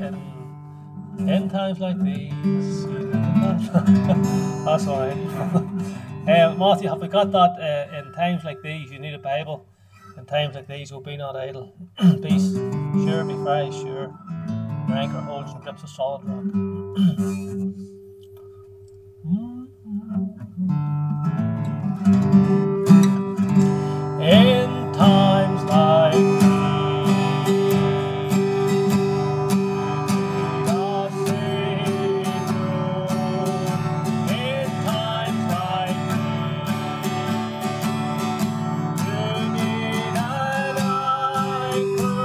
in times like these. That's all right. Matthew, have we got that? In times like these, you need a Bible. In times like these, oh, be not idle. Be sure, be very sure. Your anchor holds and grips a solid rock. In times like these, need a Savior. In times like these, you need an anchor.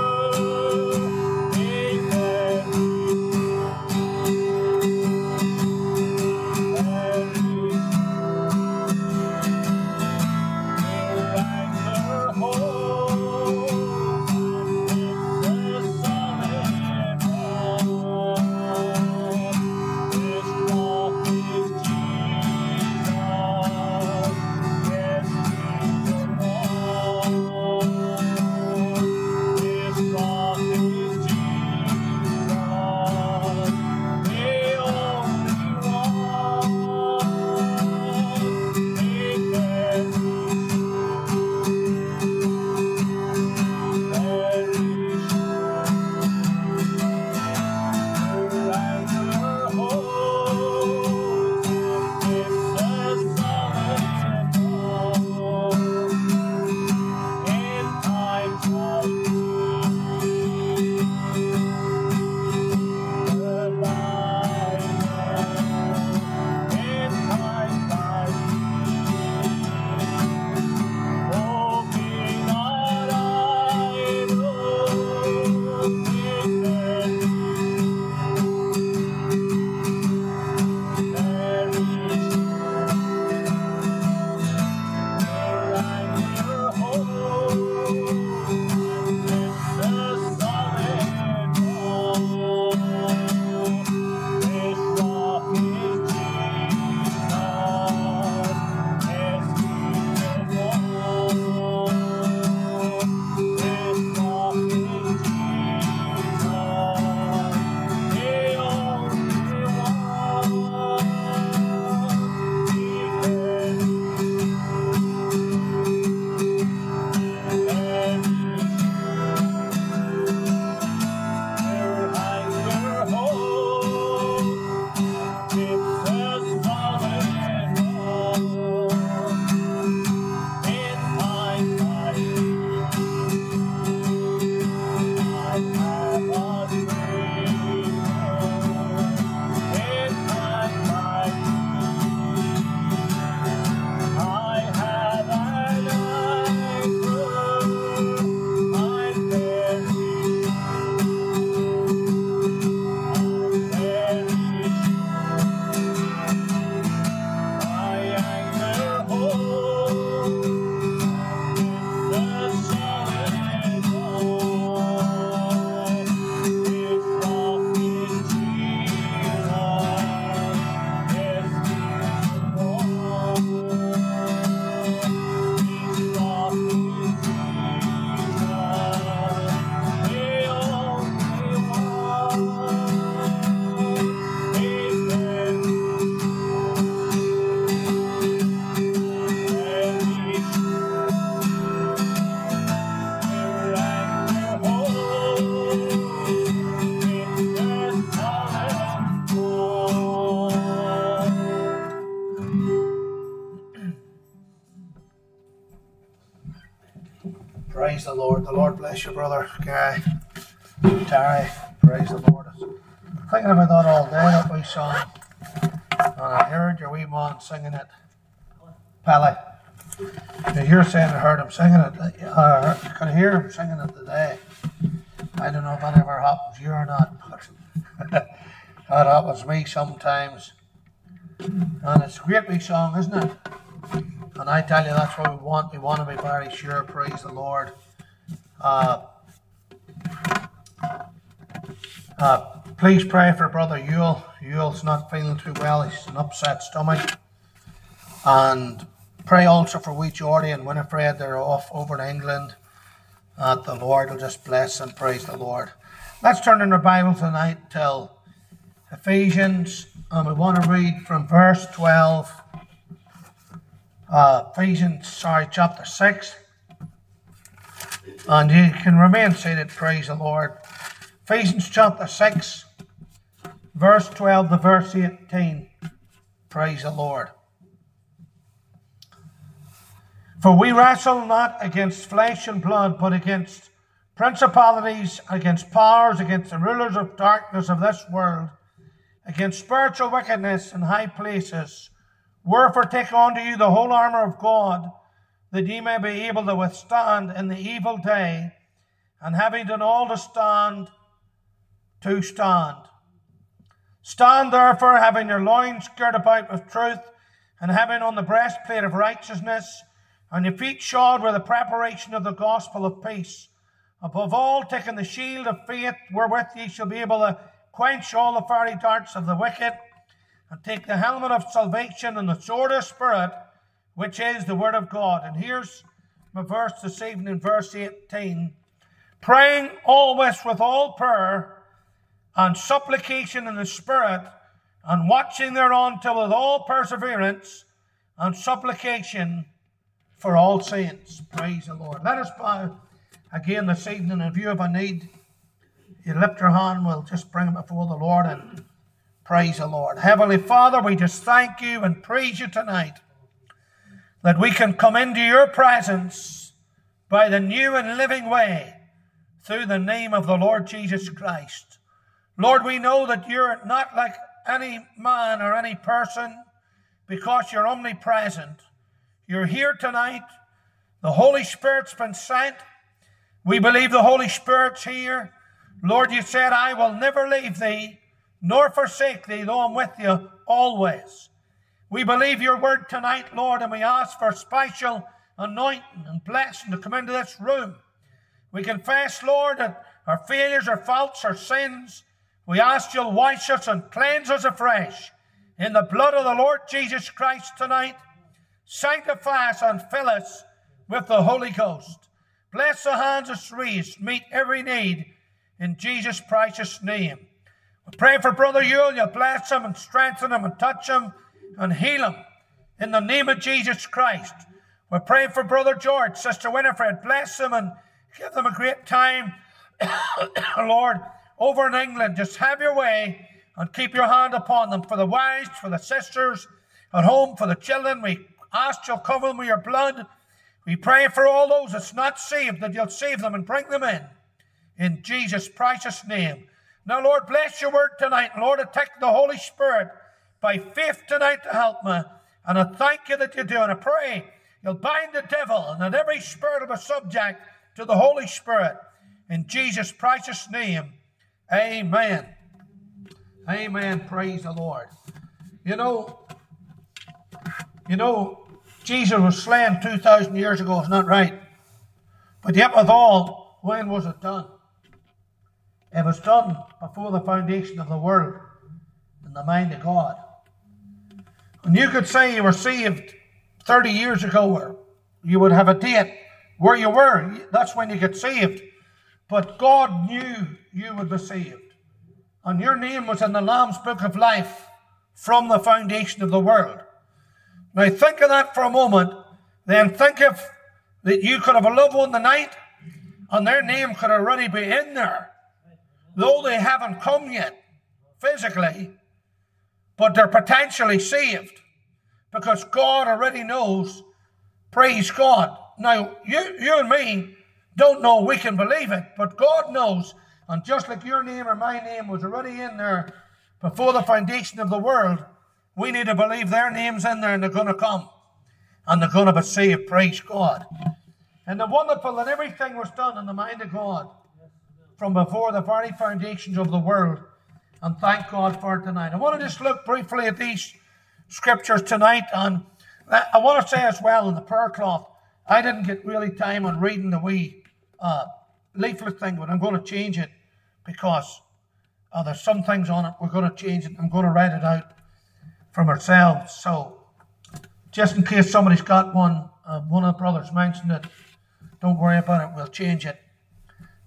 Praise the Lord. The Lord bless you, brother Guy. Terry. Praise the Lord. Thinking about that all day, that wee song. And I heard your wee man singing it. Pally. You're saying I heard him singing it. I could hear him singing it today. I don't know if that ever happens to you or not, but that happens to me sometimes. And it's a great wee song, isn't it? And I tell you, that's what we want. We want to be very sure. Praise the Lord. Please pray for Brother Yule. Yule's not feeling too well. He's an upset stomach. And pray also for wee Geordie and Winifred. They're off over to England. The Lord will just bless them. Praise the Lord. Let's turn in our Bible tonight till Ephesians, and we want to read from verse 12. Chapter 6. And you can remain seated, praise the Lord. Ephesians chapter 6, verse 12 to verse 18. Praise the Lord. For we wrestle not against flesh and blood, but against principalities, against powers, against the rulers of darkness of this world, against spiritual wickedness in high places. Wherefore take unto you the whole armour of God, that ye may be able to withstand in the evil day, and having done all to stand, to stand. Stand therefore, having your loins girt about with truth, and having on the breastplate of righteousness, and your feet shod with the preparation of the gospel of peace. Above all, taking the shield of faith, wherewith ye shall be able to quench all the fiery darts of the wicked, and take the helmet of salvation and the sword of Spirit, which is the word of God. And here's my verse this evening, verse 18. Praying always with all prayer and supplication in the Spirit, and watching thereon till with all perseverance and supplication for all saints. Praise the Lord. Let us bow again this evening. If you have a need, you lift your hand, we'll just bring it before the Lord and praise the Lord. Heavenly Father, we just thank you and praise you tonight that we can come into your presence by the new and living way through the name of the Lord Jesus Christ. Lord, we know that you're not like any man or any person because you're omnipresent. You're here tonight. The Holy Spirit's been sent. We believe the Holy Spirit's here. Lord, you said, I will never leave thee, nor forsake thee, though I'm with you always. We believe your word tonight, Lord, and we ask for special anointing and blessing to come into this room. We confess, Lord, that our failures, our faults, our sins, we ask you'll wash us and cleanse us afresh in the blood of the Lord Jesus Christ tonight. Sanctify us and fill us with the Holy Ghost. Bless the hands that's raised, meet every need in Jesus' precious name. We pray for Brother Yule. You'll bless him and strengthen him and touch him and heal him in the name of Jesus Christ. We pray for Brother George, Sister Winifred. Bless them and give them a great time, Lord, over in England. Just have your way and keep your hand upon them. For the wives, for the sisters at home, for the children, we ask you'll cover them with your blood. We pray for all those that's not saved, that you'll save them and bring them in Jesus' precious name. Now, Lord, bless your word tonight. Lord, I take the Holy Spirit by faith tonight to help me. And I thank you that you do. And I pray you'll bind the devil and that every spirit will be subject to the Holy Spirit. In Jesus' precious name, amen. Amen. Praise the Lord. You know, Jesus was slain 2,000 years ago, isn't that right? But yet withal, when was it done? It was done before the foundation of the world in the mind of God. And you could say you were saved 30 years ago, or you would have a date where you were. That's when you get saved. But God knew you would be saved. And your name was in the Lamb's Book of Life from the foundation of the world. Now think of that for a moment. Then think of that you could have a loved one tonight and their name could already be in there. Though they haven't come yet physically, but they're potentially saved because God already knows. Praise God. Now, you and me don't know we can believe it, but God knows. And just like your name or my name was already in there before the foundation of the world, we need to believe their name's in there and they're going to come. And they're going to be saved. Praise God. And the wonderful that everything was done in the mind of God from before the very foundations of the world. And thank God for it tonight. I want to just look briefly at these scriptures tonight. And I want to say as well in the prayer cloth, I didn't get really time on reading the wee leaflet thing, but I'm going to change it because there's some things on it. We're going to change it. I'm going to write it out from ourselves. So just in case somebody's got one of the brothers mentioned it, don't worry about it. We'll change it.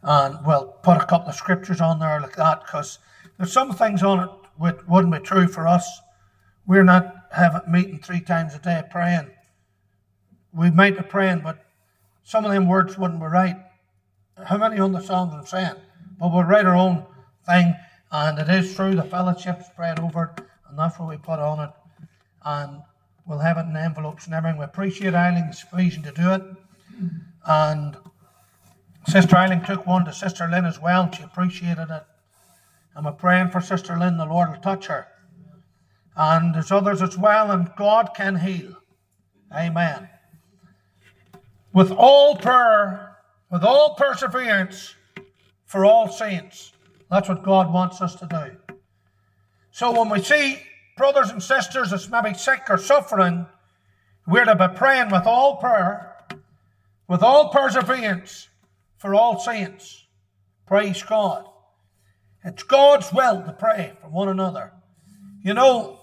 And we'll put a couple of scriptures on there like that, because there's some things on it which wouldn't be true for us. We're not having meeting 3 times a day praying. We might be praying, but some of them words wouldn't be right. How many understand what I'm saying? But we'll write our own thing, and it is true, the fellowship spread over it, and that's what we put on it. And we'll have it in envelopes and everything. We appreciate Eiling's vision to do it. And Sister Eiling took one to Sister Lynn as well. She appreciated it. And we're praying for Sister Lynn, the Lord will touch her. And there's others as well, and God can heal. Amen. With all prayer, with all perseverance, for all saints. That's what God wants us to do. So when we see brothers and sisters that's maybe sick or suffering, we're to be praying with all prayer, with all perseverance, for all saints. Praise God. It's God's will to pray for one another. You know,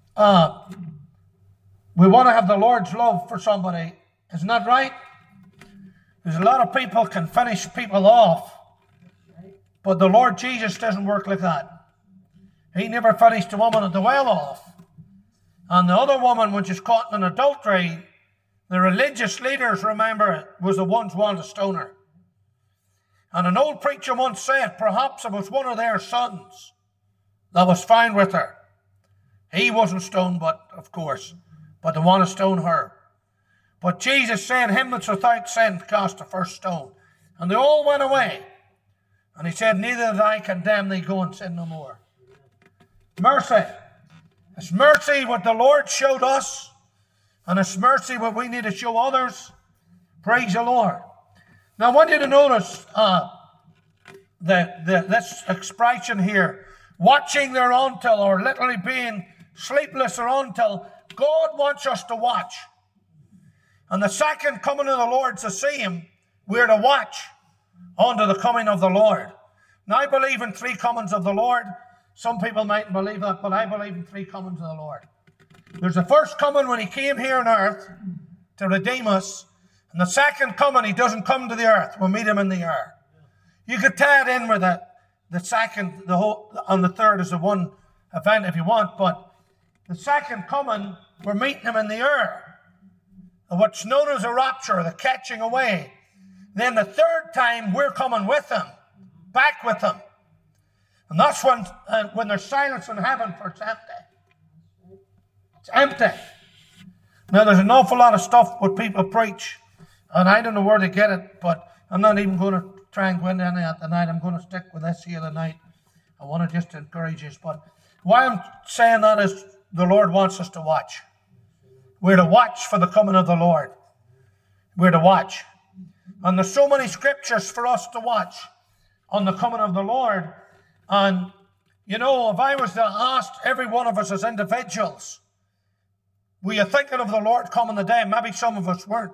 we want to have the Lord's love for somebody. Isn't that right? There's a lot of people can finish people off, but the Lord Jesus doesn't work like that. He never finished the woman at the well off. And the other woman, when she's caught in adultery, the religious leaders, remember, was the ones who wanted to stone her. And an old preacher once said, perhaps it was one of their sons that was found with her. He wasn't stoned, but of course, but they want to stone her. But Jesus said, him that's without sin cast the first stone. And they all went away. And he said, neither did I condemn thee, go and sin no more. Mercy. It's mercy what the Lord showed us, and it's mercy what we need to show others. Praise the Lord. Now I want you to notice this expression here, watching thereuntil, or literally being sleepless thereuntil. God wants us to watch. And the second coming of the Lord to see him, we're to watch unto the coming of the Lord. Now I believe in 3 comings of the Lord. Some people mightn't believe that, but I believe in 3 comings of the Lord. There's the first coming when he came here on earth to redeem us. And the second coming, he doesn't come to the earth. We'll meet him in the air. You could tie it in with the second, the whole, and the third is the one event if you want. But the second coming, we're meeting him in the air. What's known as a rapture, the catching away. Then the third time, we're coming with him, back with him. And that's when there's silence in heaven, for it's empty. It's empty. Now, there's an awful lot of stuff what people preach, and I don't know where to get it, but I'm not even going to try and go into any of that tonight. I'm going to stick with this here tonight. I want to just encourage you. But why I'm saying that is the Lord wants us to watch. We're to watch for the coming of the Lord. We're to watch. And there's so many scriptures for us to watch on the coming of the Lord. And, you know, if I was to ask every one of us as individuals, were you thinking of the Lord coming today? Maybe some of us weren't.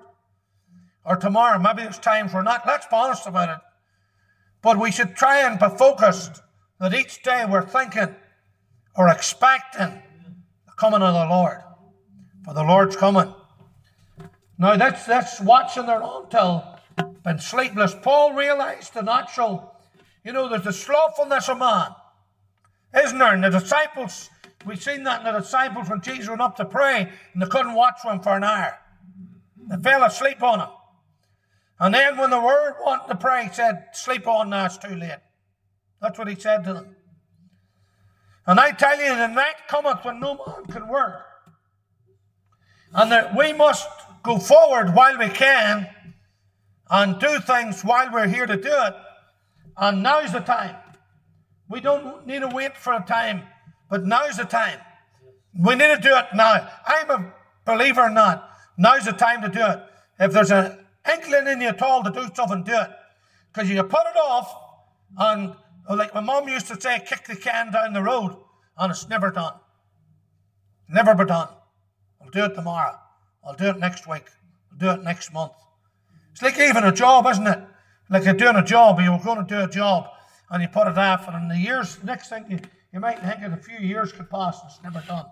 Or tomorrow, maybe there's times we're not. Let's be honest about it. But we should try and be focused that each day we're thinking or expecting the coming of the Lord. For the Lord's coming. Now that's watching their own till been sleepless. Paul realized the natural, you know, there's the slothfulness of man, isn't there? And the disciples, we've seen that in the disciples when Jesus went up to pray and they couldn't watch him for an hour. They fell asleep on him. And then when the word wanted to pray, he said, sleep on now, it's too late. That's what he said to them. And I tell you, the night cometh when no man can work. And that we must go forward while we can and do things while we're here to do it. And now's the time. We don't need to wait for a time, but now's the time. We need to do it now. I'm a believer in that. Now's the time to do it. If there's an inkling in you at all to do something, do it. Because you put it off, and like my mom used to say, kick the can down the road, and it's never done. Never be done. I'll do it tomorrow. I'll do it next week. I'll do it next month. It's like even a job, isn't it? Like you're doing a job, you're going to do a job, and you put it off, and in the years, next thing, you might think that a few years could pass, and it's never done.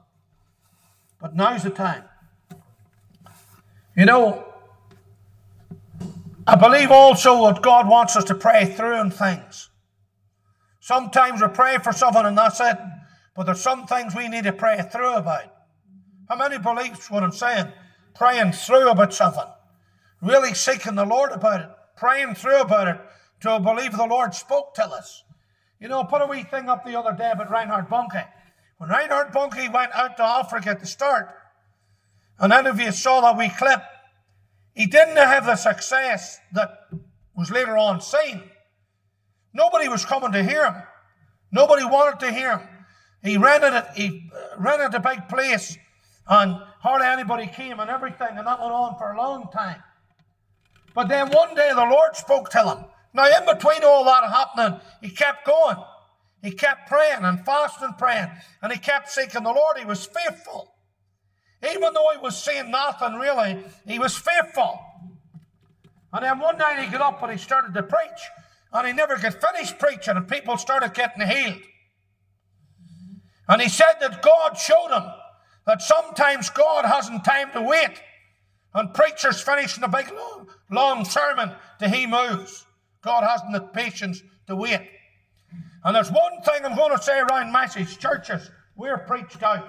But now's the time. You know, I believe also that God wants us to pray through in things. Sometimes we pray for something and that's it, but there's some things we need to pray through about. How many believes what I'm saying? Praying through about something. Really seeking the Lord about it. Praying through about it to believe the Lord spoke to us. You know, I put a wee thing up the other day about Reinhard Bonnke. When Reinhard Bonnke went out to Africa at the start, and any of you saw that wee clip, he didn't have the success that was later on seen. Nobody was coming to hear him. Nobody wanted to hear him. He rented a big place, and hardly anybody came and everything, and that went on for a long time. But then one day the Lord spoke to him. Now, in between all that happening, he kept going. He kept praying and fasting and praying, and he kept seeking the Lord. He was faithful. Even though he was seeing nothing really, he was faithful. And then one night he got up and he started to preach, and he never could finish preaching, and people started getting healed. And he said that God showed him that sometimes God hasn't time to wait, and preachers finishing a big long sermon till he moves. God hasn't the patience to wait. And there's one thing I'm going to say around message churches. We're preached out.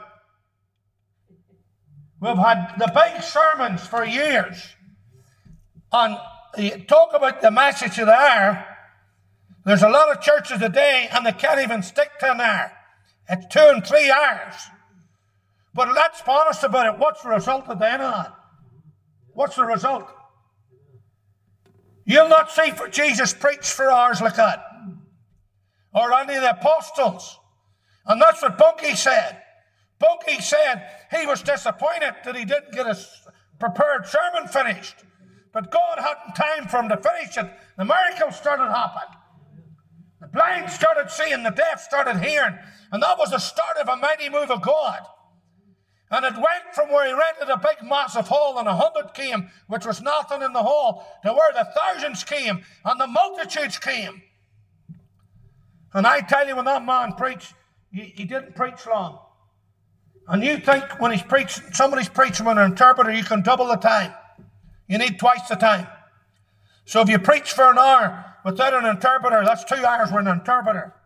We've had the big sermons for years. And you talk about the message of the hour. There's a lot of churches today and they can't even stick to an hour. It's 2 and 3 hours. But let's be honest about it. What's the result at the end of that? What's the result? You'll not see for Jesus preached for hours like that. Or any of the apostles. And that's what Bonnke said. Bonnke said he was disappointed that he didn't get his prepared sermon finished. But God hadn't time for him to finish it. The miracles started happening. The blind started seeing, the deaf started hearing. And that was the start of a mighty move of God. And it went from where he rented a big massive hall and 100 came, which was nothing in the hall, to where the thousands came and the multitudes came. And I tell you, when that man preached, he didn't preach long. And you think when he's preaching, somebody's preaching with an interpreter, you can double the time. You need twice the time. So if you preach for an hour without an interpreter, that's 2 hours with an interpreter.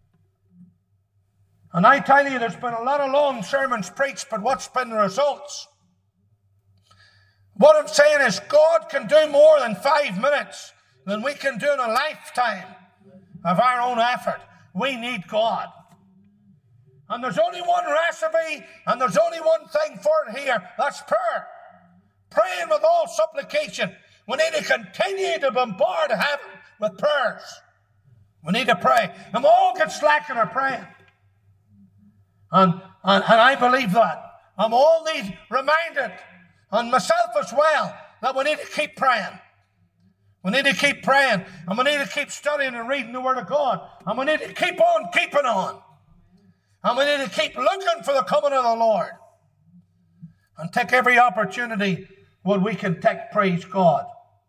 And I tell you, there's been a lot of long sermons preached, but what's been the results? What I'm saying is God can do more than 5 minutes than we can do in a lifetime of our own effort. We need God. And there's only one recipe, and there's only one thing for it here. That's prayer. Praying with all supplication. We need to continue to bombard heaven with prayers. We need to pray. And we all get slack in our praying. And I believe that. And we all need reminded, and myself as well, that we need to keep praying. We need to keep praying. And we need to keep studying and reading the Word of God. And we need to keep on keeping on. And we need to keep looking for the coming of the Lord. And take every opportunity when we can take, praise God.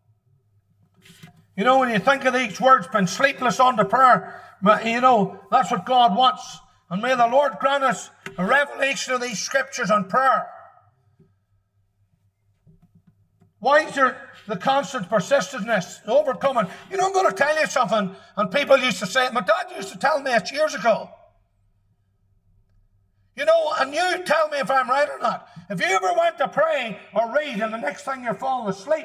You know, when you think of these words, been sleepless unto prayer, you know, that's what God wants. And may the Lord grant us a revelation of these scriptures on prayer. Why is there the constant persistence, overcoming? You know, I'm going to tell you something, and people used to say it. My dad used to tell me it years ago. You know, and you tell me if I'm right or not. If you ever went to pray or read and the next thing you're falling asleep,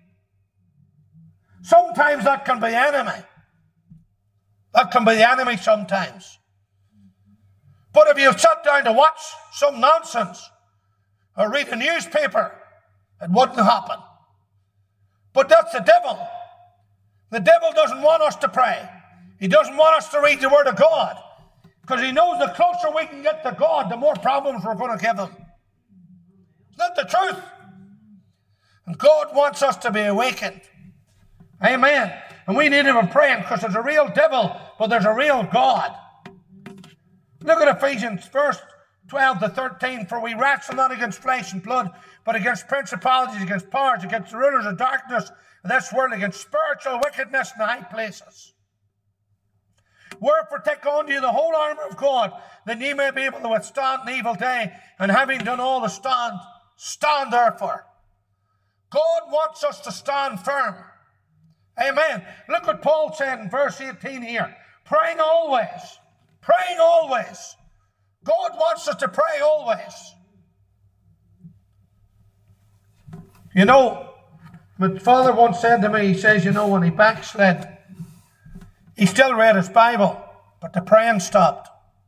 sometimes that can be the enemy. That can be the enemy sometimes. But if you sat down to watch some nonsense or read a newspaper, it wouldn't happen. But that's the devil. The devil doesn't want us to pray. He doesn't want us to read the Word of God. Because he knows the closer we can get to God, the more problems we're going to give him. It's not the truth. And God wants us to be awakened. Amen. And we need to be praying because there's a real devil, but there's a real God. Look at Ephesians verse 12 to 13. For we wrestle not against flesh and blood, but against principalities, against powers, against the rulers of darkness of this world, against spiritual wickedness in high places. Wherefore take unto you the whole armour of God, that ye may be able to withstand an evil day, and having done all to stand, stand therefore. God wants us to stand firm. Amen. Look what Paul said in verse 18 here. Praying always. Praying always. God wants us to pray always. You know, my father once said to me, he says, when he backslid, he still read his Bible, but the praying stopped.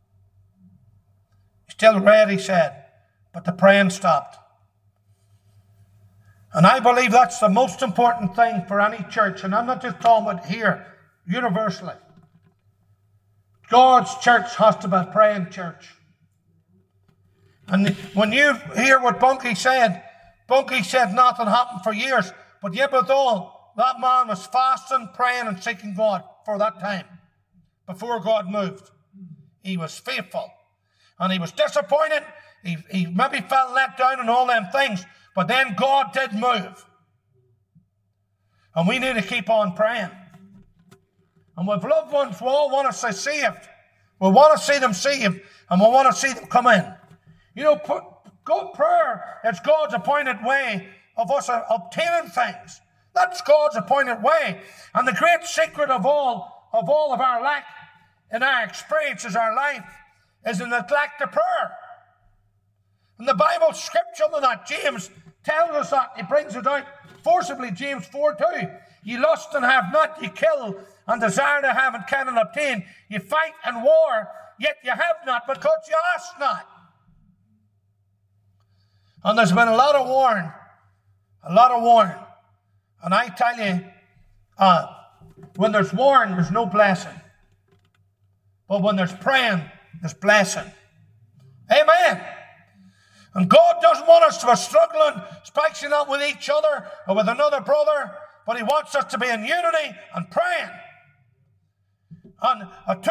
He still read, he said, but the praying stopped. And I believe that's the most important thing for any church. And I'm not just talking about here, universally. God's church has to be a praying church. And when you hear what Bunky said nothing happened for years. But yet with all, that man was fasting, praying and seeking God for that time. Before God moved. He was faithful. And he was disappointed. He maybe felt let down and all them things. But then God did move. And we need to keep on praying. And with loved ones, we all want to see saved. We want to see them saved. And we want to see them come in. God prayer is God's appointed way of us obtaining things. That's God's appointed way. And the great secret of all of our lack in our experiences, our life, is the neglect of prayer. And the Bible scripture on that, James tells us that. He brings it out forcibly, James 4:2. You lust and have not, you kill and desire to have and cannot obtain. You fight and war, yet you have not because you ask not. And there's been a lot of warning. And I tell you, when there's warning, there's no blessing. But when there's praying, there's blessing. Amen. And God doesn't want us to be struggling, especially not with each other or with another brother, but He wants us to be in unity and praying. And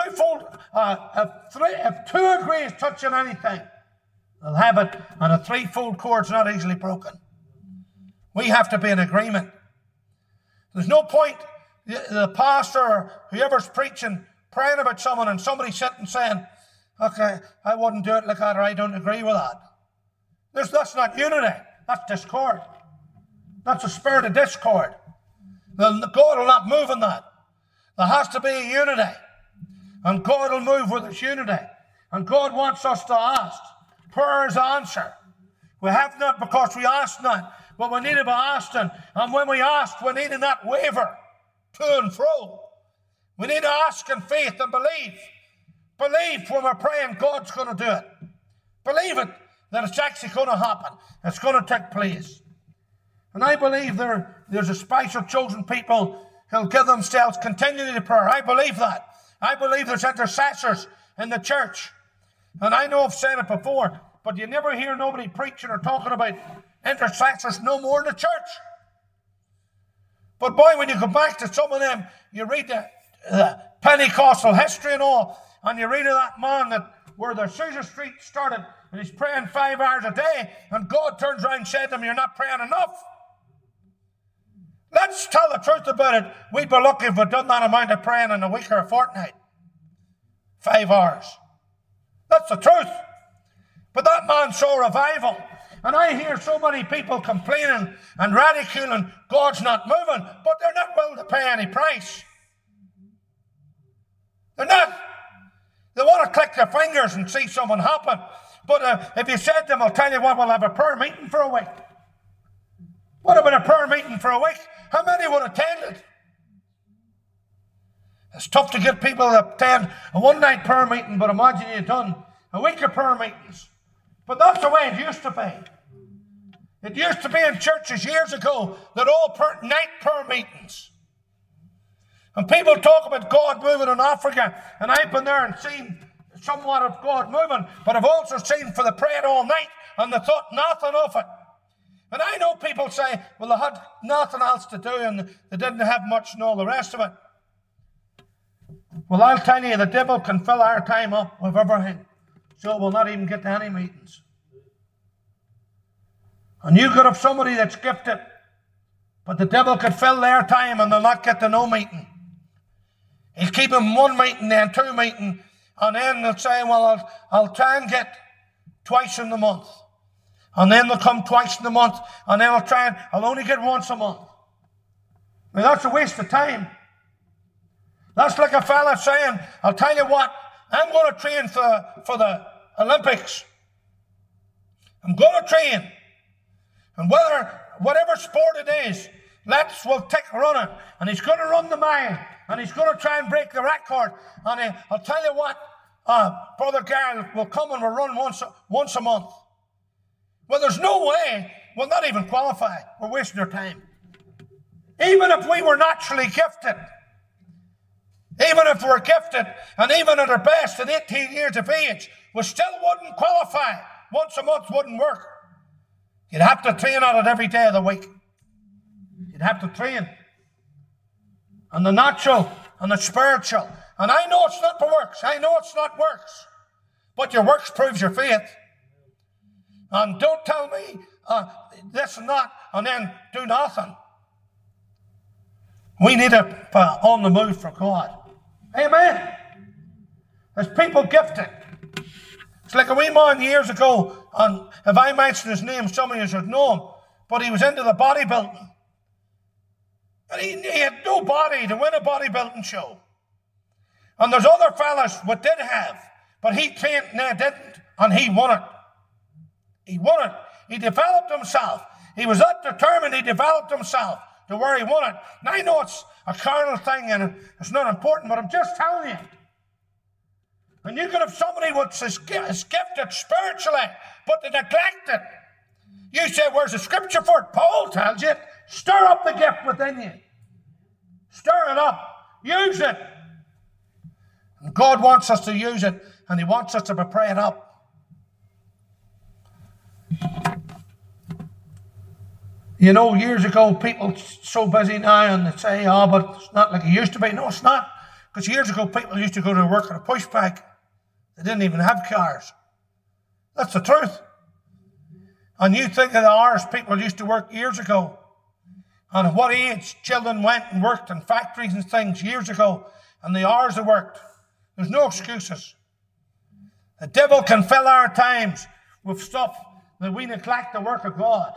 if two agree touching anything, they'll have it, and a threefold cord's not easily broken. We have to be in agreement. There's no point the pastor or whoever's preaching praying about someone and somebody sitting saying, okay, I wouldn't do it like that, or I don't agree with that. That's not unity. That's discord. That's a spirit of discord. God will not move in that. There has to be a unity. And God will move with His unity. And God wants us to ask. Prayer is the answer. We have not because we ask not, but we need to be asking. And when we ask, we need to not waver to and fro. We need to ask in faith and believe. Believe when we're praying God's going to do it. Believe it, that it's actually going to happen. It's going to take place. And I believe there's a special chosen people who'll give themselves continually to prayer. I believe that. I believe there's intercessors in the church. And I know I've said it before, but you never hear nobody preaching or talking about intercessors no more in the church. But boy, when you go back to some of them, you read the Pentecostal history and all, and you read of that man where the Caesar Street started, and he's praying 5 hours a day, and God turns around and said to him, you're not praying enough. Let's tell the truth about it. We'd be lucky if we'd done that amount of praying in a week or a fortnight. 5 hours. That's the truth. But that man saw revival. And I hear so many people complaining and ridiculing God's not moving, but they're not willing to pay any price. They're not. They want to click their fingers and see something happen. But if you said to them, I'll tell you what, we'll have a prayer meeting for a week. What about a prayer meeting for a week? How many would attend it? It's tough to get people to attend a one-night prayer meeting, but imagine you've done a week of prayer meetings. But that's the way it used to be. It used to be in churches years ago that all night prayer meetings. And people talk about God moving in Africa, and I've been there and seen somewhat of God moving, but I've also seen for the praying all night, and they thought nothing of it. And I know people say, well, they had nothing else to do, and they didn't have much and all the rest of it. Well, I'll tell you, the devil can fill our time up with everything, so we'll not even get to any meetings. And you could have somebody that's gifted, but the devil could fill their time and they'll not get to no meeting. He'll keep them one meeting, then two meeting, and then they'll say, well, I'll try and get twice in the month. And then they'll come twice in the month, and then I'll only get once a month. I mean, that's a waste of time. That's like a fella saying, I'll tell you what, I'm going to train for the Olympics. I'm going to train. And whatever sport it is, we'll take running. And he's going to run the mile. And he's going to try and break the record. And I'll tell you what, Brother Garl will come and we'll run once a month. Well, there's no way we'll not even qualify. We're wasting our time. Even if we were naturally gifted, even if we're gifted, and even at our best at 18 years of age, we still wouldn't qualify. Once a month wouldn't work. You'd have to train on it every day of the week. You'd have to train on the natural and the spiritual. And I know it's not the works. I know it's not works. But your works proves your faith. And don't tell me this and that and then do nothing. We need to be on the move for God. Amen. There's people gifted. It's like a wee man years ago, and if I mention his name, some of you should know him, but he was into the bodybuilding. And he had no body to win a bodybuilding show. And there's other fellas what did have, but he trained and they didn't, and he won it. He won it. He developed himself. He was that determined, he developed himself to where he won it. And I know it's a carnal thing and it's not important, but I'm just telling you. And you can have somebody which is gifted spiritually, but they neglect it. You say, where's the scripture for it? Paul tells you, stir up the gift within you. Stir it up. Use it. And God wants us to use it, and he wants us to be praying up. You know, years ago, people so busy now, and they say, oh, but it's not like it used to be. No, it's not. Because years ago, people used to go to work on a pushback. They didn't even have cars. That's the truth. And you think of the hours people used to work years ago, and at what age children went and worked in factories and things years ago, and the hours they worked. There's no excuses. The devil can fill our times with stuff that we neglect the work of God.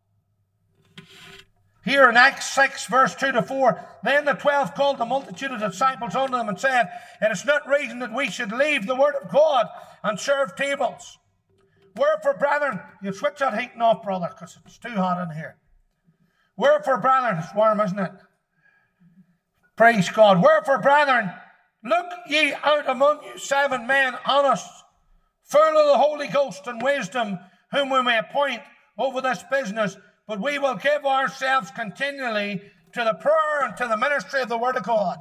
Here in Acts 6, verse 2-4, then the 12 called the multitude of disciples unto them and said, it is not reason that we should leave the word of God and serve tables. Wherefore, brethren, you switch that heating off, brother, because it's too hot in here. Wherefore, brethren, it's warm, isn't it? Praise God. Wherefore, brethren, look ye out among you 7 men honest, full of the Holy Ghost and wisdom, whom we may appoint over this business. But we will give ourselves continually to the prayer and to the ministry of the Word of God.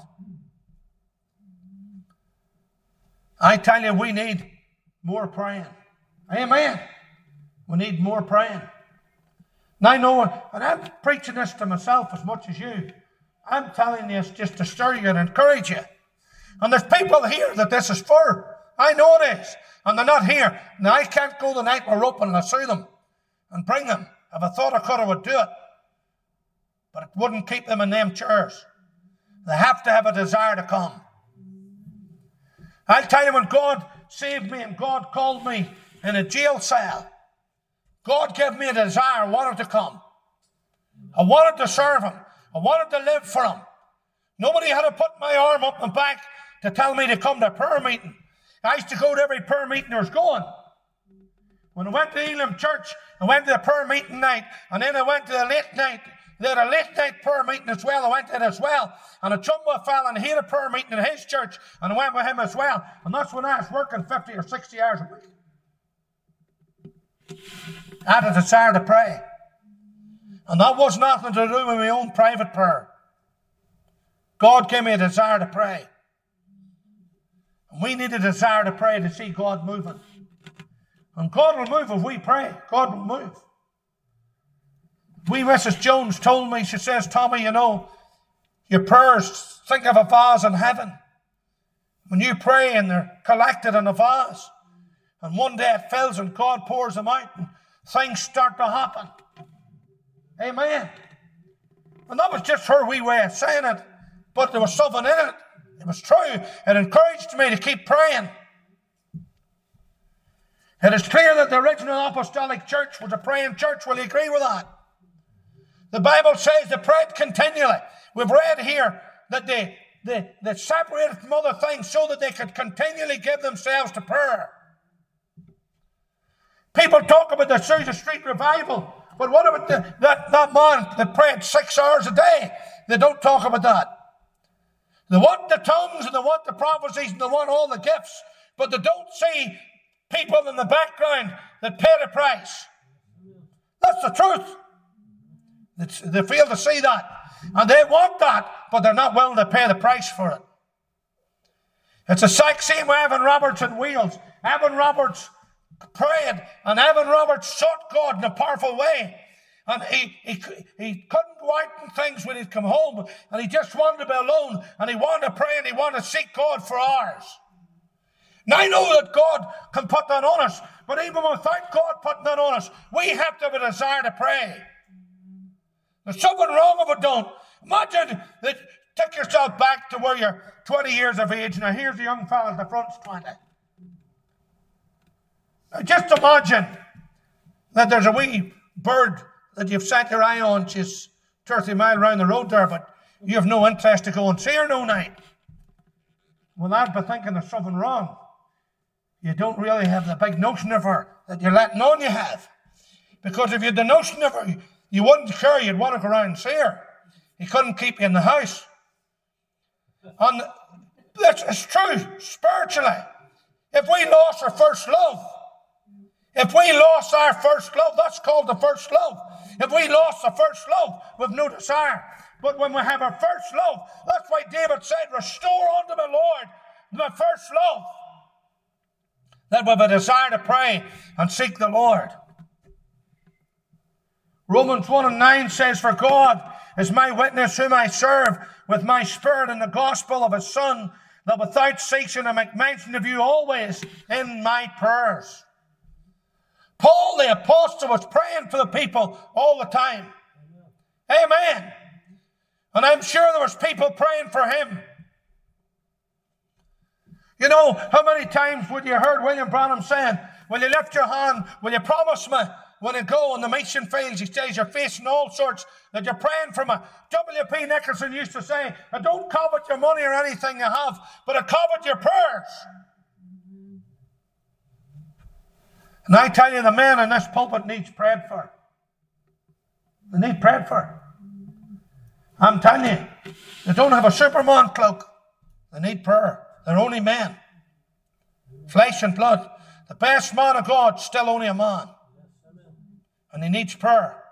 I tell you, we need more praying. Amen. We need more praying. And I know, and I'm preaching this to myself as much as you. I'm telling you this just to stir you and encourage you. And there's people here that this is for. I know it is. And they're not here. Now, I can't go the night we're open and I'll sue them and bring them. If I thought I could, I would do it. But it wouldn't keep them in them chairs. They have to have a desire to come. I'll tell you, when God saved me and God called me in a jail cell, God gave me a desire. I wanted to come. I wanted to serve him. I wanted to live for him. Nobody had to put my arm up my back to tell me to come to a prayer meeting. I used to go to every prayer meeting there was going. When I went to Elam Church, I went to the prayer meeting night, and then I went to the late night. They had a late night prayer meeting as well. I went to it as well. And a chumba fella, and he had a prayer meeting in his church, and I went with him as well. And that's when I was working 50 or 60 hours a week. I had a desire to pray. And that was nothing to do with my own private prayer. God gave me a desire to pray. And we need a desire to pray to see God moving. And God will move if we pray. God will move. Mrs. Jones told me, she says, Tommy, you know, your prayers, think of a vase in heaven. When you pray and they're collected in a vase, and one day it fills and God pours them out and things start to happen. Amen. And that was just her wee way of saying it, but there was something in it. It was true. It encouraged me to keep praying. It is clear that the original apostolic church was a praying church. Will you agree with that? The Bible says they prayed continually. We've read here that they separated from other things so that they could continually give themselves to prayer. People talk about the Azusa Street revival, but what about that man that prayed 6 hours a day? They don't talk about that. They want the tongues and they want the prophecies and they want all the gifts, but they don't see people in the background that pay the price. That's the truth. They fail to see that. And they want that, but they're not willing to pay the price for it. It's the same with Evan Roberts in Wales. Evan Roberts prayed, and Evan Roberts sought God in a powerful way. And he couldn't go out and things when he'd come home, and he just wanted to be alone, and he wanted to pray, and he wanted to seek God for hours. Now I know that God can put that on us, but even without God putting that on us, we have to have a desire to pray. There's something wrong if we don't. Imagine that. Take yourself back to where you're 20 years of age. Now here's the young fella at the front's 20. Now just imagine that there's a wee bird that you've set your eye on. She's 30 miles around the road there, but you have no interest to go and see her no night. Well, I'd be thinking there's something wrong. You don't really have the big notion of her that you're letting on you have. Because if you had the notion of her, you wouldn't care. You'd want to go around and see her. He couldn't keep you in the house. And it's true spiritually. If we lost our first love, if we lost our first love, that's called the first love. If we lost the first love, we've no desire. But when we have our first love, that's why David said, restore unto my Lord my first love. That we have a desire to pray and seek the Lord. Romans 1:9 says, for God is my witness whom I serve with my spirit in the gospel of his Son, that without ceasing I make mention of you always in my prayers. Paul the apostle was praying for the people all the time. Amen. And I'm sure there was people praying for him. You know, how many times would you heard William Branham saying, will you lift your hand, will you promise me when you go on the mission fields, he says you're facing all sorts, that you're praying for me. W.P. Nicholson used to say, I don't covet your money or anything you have, but I covet your prayers. And I tell you, the man in this pulpit needs prayed for. They need prayed for. I'm telling you, they don't have a Superman cloak. They need prayer. They're only men. Flesh and blood. The best man of God, still only a man. And he needs prayer.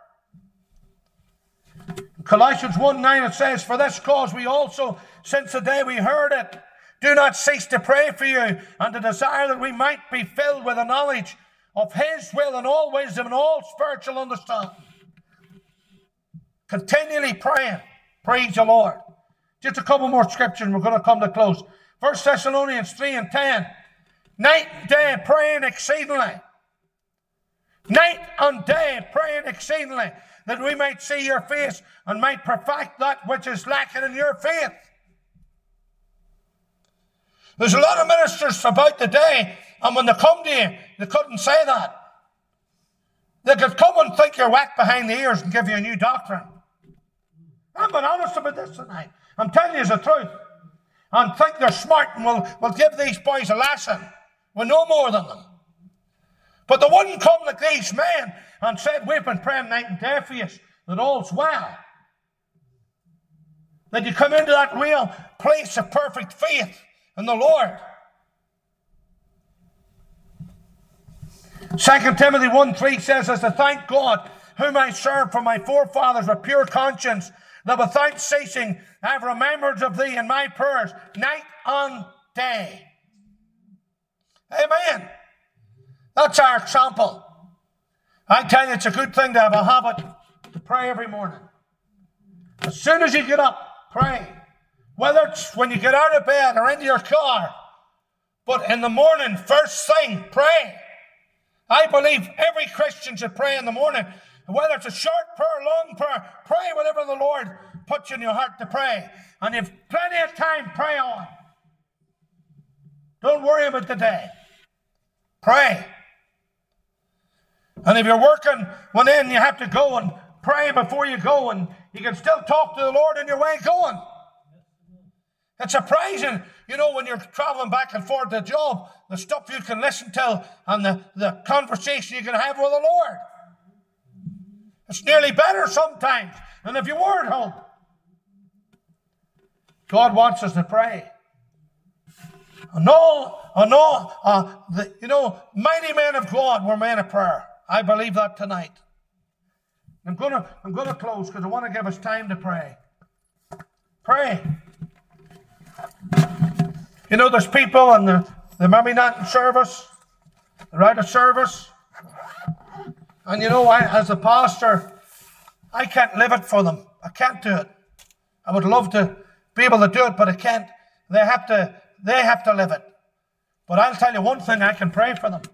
In Colossians 1:9 it says, for this cause we also, since the day we heard it, do not cease to pray for you, and to desire that we might be filled with the knowledge of his will and all wisdom and all spiritual understanding. Continually praying. Praise the Lord. Just a couple more scriptures and we're going to come to close. 1 Thessalonians 3:10. Night and day praying exceedingly. Night and day praying exceedingly, that we might see your face and might perfect that which is lacking in your faith. There's a lot of ministers about the day, and when they come to you, they couldn't say that. They could come and think you're whacked behind the ears and give you a new doctrine. I'm being honest about this tonight. I'm telling you the truth. And think they're smart and will give these boys a lesson. We know more than them. But they wouldn't come like these men and said, we've been praying night and day for you, that all's well. That you come into that real place of perfect faith in the Lord. 2 Timothy 1:3 says, as to thank God, whom I serve for my forefathers with pure conscience, that without ceasing I have remembrance of thee in my prayers, night and day. Amen. That's our example. I tell you, it's a good thing to have a habit to pray every morning. As soon as you get up, pray. Whether it's when you get out of bed or into your car. But in the morning, first thing, pray. I believe every Christian should pray in the morning. Whether it's a short prayer, long prayer, pray whatever the Lord puts in your heart to pray. And if plenty of time, pray on. Don't worry about the day. Pray. And if you're working, when then you have to go and pray before you go, and you can still talk to the Lord on your way going. It's surprising, when you're traveling back and forth to the job, the stuff you can listen to and the conversation you can have with the Lord. It's nearly better sometimes than if you were at home. God wants us to pray. Mighty men of God were men of prayer. I believe that tonight. I'm gonna close because I want to give us time to pray. Pray. There's people and they're maybe not in service. They're out of service. And as a pastor, I can't live it for them. I can't do it. I would love to be able to do it, but I can't. They have to live it. But I'll tell you one thing, I can pray for them.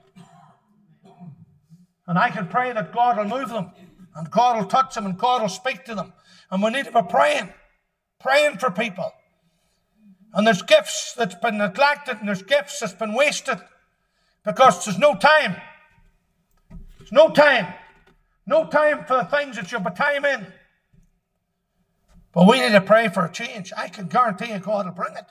And I can pray that God will move them. And God will touch them and God will speak to them. And we need to be praying for people. And there's gifts that's been neglected and there's gifts that's been wasted because there's no time. There's no time. No time for the things that you'll be time in. But we need to pray for a change. I can guarantee you God will bring it.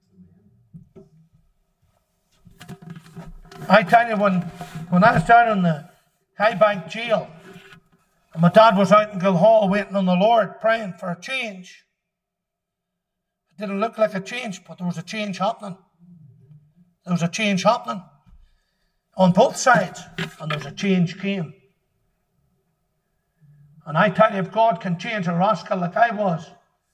I tell you, when I was down in the Highbank jail, and my dad was out in Guildhall waiting on the Lord, praying for a change. It didn't look like a change, but there was a change happening. There was a change happening on both sides, and there was a change came. And I tell you, if God can change a rascal like I was,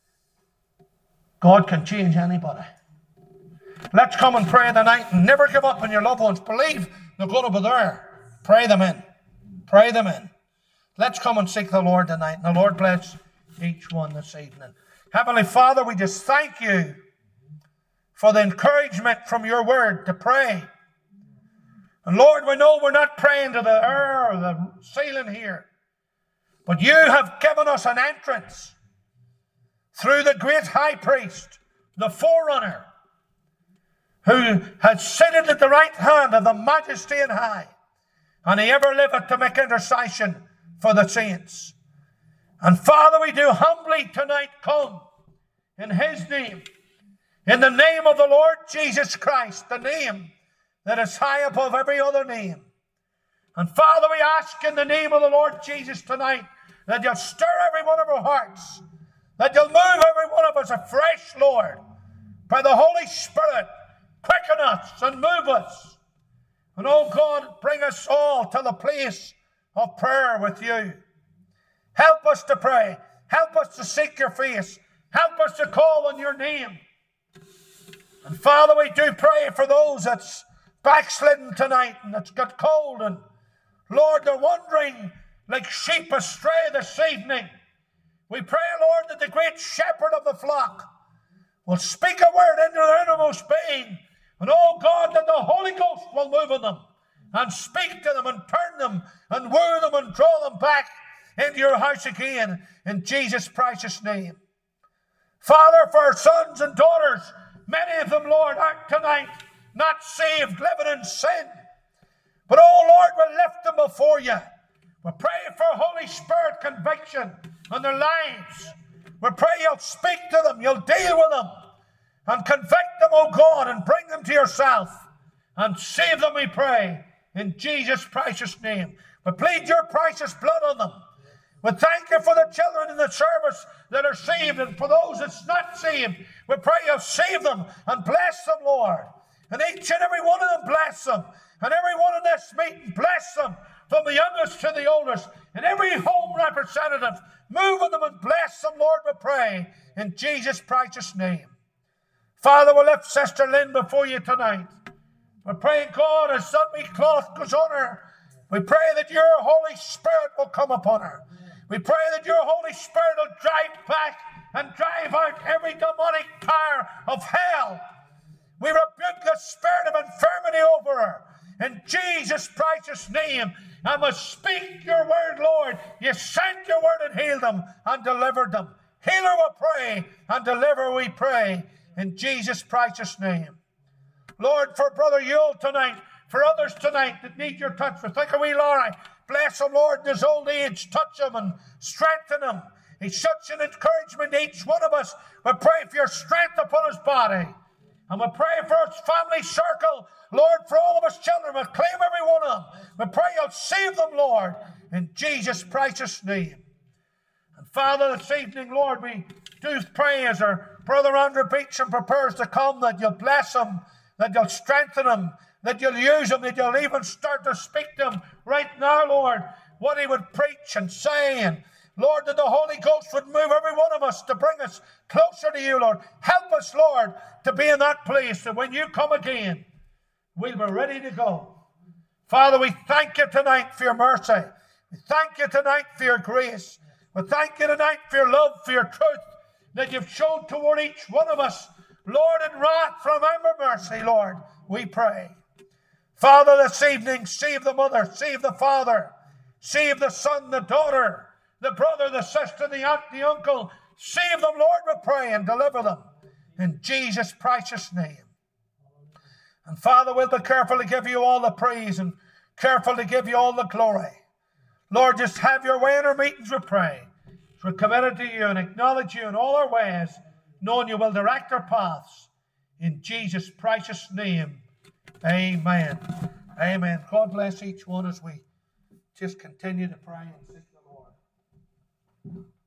God can change anybody. Let's come and pray tonight and never give up on your loved ones. Believe they're going to be there. Pray them in. Pray them in. Let's come and seek the Lord tonight. And the Lord bless each one this evening. Heavenly Father, we just thank you for the encouragement from your word to pray. And Lord, we know we're not praying to the air or the ceiling here. But you have given us an entrance through the great high priest, the forerunner, who had seated at the right hand of the majesty and high, and he ever liveth to make intercession for the saints. And Father, we do humbly tonight come in his name, in the name of the Lord Jesus Christ, the name that is high above every other name. And Father, we ask in the name of the Lord Jesus tonight that you'll stir every one of our hearts, that you'll move every one of us afresh, Lord, by the Holy Spirit. Quicken us and move us. And oh God, bring us all to the place of prayer with you. Help us to pray. Help us to seek your face. Help us to call on your name. And Father, we do pray for those that's backslidden tonight and that's got cold. And Lord, they're wandering like sheep astray this evening. We pray, Lord, that the great shepherd of the flock will speak a word into their innermost being. And oh God, that the Holy Ghost will move on them and speak to them and turn them and woo them and draw them back into your house again in Jesus' precious name. Father, for our sons and daughters, many of them, Lord, are tonight not saved, living in sin. But oh Lord, we lift them before you. We pray for Holy Spirit conviction on their lives. We pray you'll speak to them, you'll deal with them, and convict them, oh God, and bring them to yourself. And save them, we pray, in Jesus' precious name. We plead your precious blood on them. We thank you for the children in the service that are saved, and for those that's not saved, we pray you'll save them and bless them, Lord. And each and every one of them, bless them. And every one in this meeting, bless them, from the youngest to the oldest. And every home representative, move on them and bless them, Lord, we pray, in Jesus' precious name. Father, we lift Sister Lynn before you tonight. We pray, God, as that wee cloth goes on her, we pray that your Holy Spirit will come upon her. We pray that your Holy Spirit will drive back and drive out every demonic power of hell. We rebuke the spirit of infirmity over her in Jesus' precious name. And we speak your word, Lord. You sent your word and healed them and delivered them. Heal her, we pray, and deliver, we pray, in Jesus' precious name. Lord, for Brother Yule tonight, for others tonight that need your touch, we think of wee Laura. bless him, Lord, in his old age. Touch him and strengthen him. He's such an encouragement to each one of us. We pray for your strength upon his body. And we pray for his family circle. Lord, for all of his children. We claim every one of them. We pray you'll save them, Lord, in Jesus' precious name. And Father, this evening, Lord, we do pray as our brother Andrew Beecham prepares to come, that you'll bless him, that you'll strengthen him, that you'll use him, that you'll even start to speak to him right now, Lord, what he would preach and say. And Lord, that the Holy Ghost would move every one of us to bring us closer to you, Lord. Help us, Lord, to be in that place that when you come again, we'll be ready to go. Father, we thank you tonight for your mercy. We thank you tonight for your grace. We thank you tonight for your love, for your truth that you've shown toward each one of us. Lord, in wrath, remember mercy, Lord, we pray. Father, this evening, save the mother, save the father, save the son, the daughter, the brother, the sister, the aunt, the uncle. Save them, Lord, we pray, and deliver them in Jesus' precious name. And Father, we'll be careful to give you all the praise and careful to give you all the glory. Lord, just have your way in our meetings, we pray. We're committed to you and acknowledge you in all our ways, knowing you will direct our paths. In Jesus' precious name, amen. Amen. God bless each one as we just continue to pray and seek the Lord.